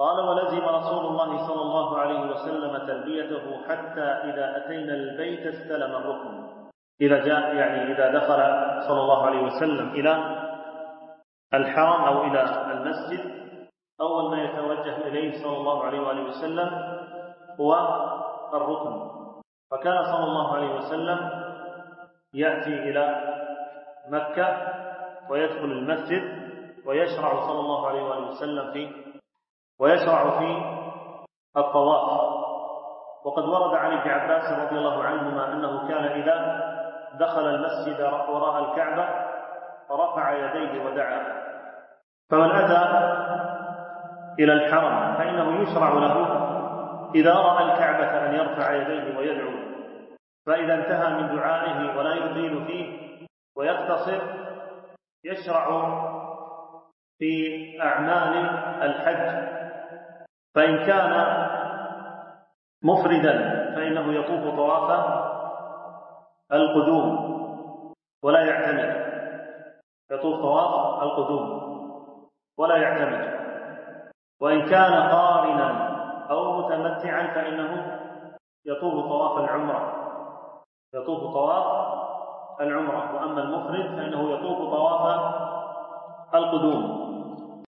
قال: ولزم رسول الله صلى الله عليه وسلم تلبيته حتى إذا أتينا البيت استلم الركن. إذا جاء يعني إذا دخل صلى الله عليه وسلم إلى الحرم أو إلى المسجد، أول ما يتوجه إليه صلى الله عليه وآله وسلم هو الركن. فكان صلى الله عليه وسلم يأتي إلى مكة ويدخل المسجد ويشرع صلى الله عليه وآله وسلم في الطواف. وقد ورد عن ابن عباس رضي الله عنهما أنه كان إذا دخل المسجد وراء الكعبة رفع يديه ودعا. فمن أتى إلى الحرم فإنه يشرع له إذا رأى الكعبة أن يرفع يديه ويدعو، فإذا انتهى من دعائه ولا يطيل فيه ويقتصر يشرع في أعمال الحج. فإن كان مفردا فإنه يطوف طواف القدوم ولا يعتمد، يطوف طواف القدوم ولا يعتمد. وإن كان قارنا أو متمتعا فإنه يطوف طواف العمرة، وأما المفرد فإنه يطوف طواف القدوم.